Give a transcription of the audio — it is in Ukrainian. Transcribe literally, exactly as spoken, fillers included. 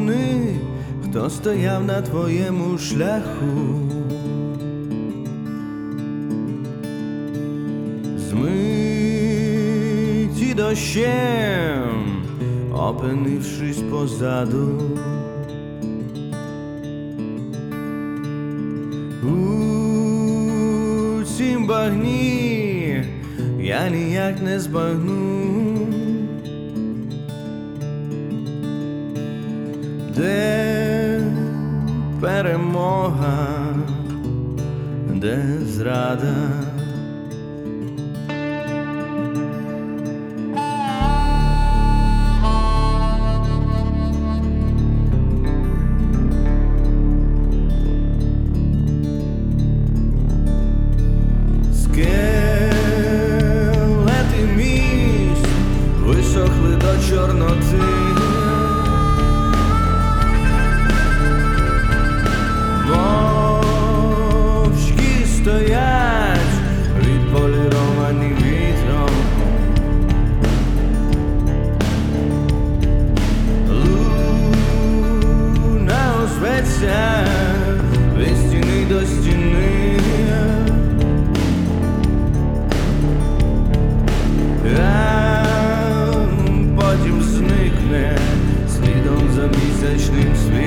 вони, хто стояв на твоєму шляху. Змиті дощем, опинившись позаду. У цім багні я ніяк не збагну, де перемога, де зрада. Скелети міст висохли до чорноти. Мовчки стоять, відполіровані вітром. Луна озветься від стіни до стіни. А потім зникне слідом за місячним світом.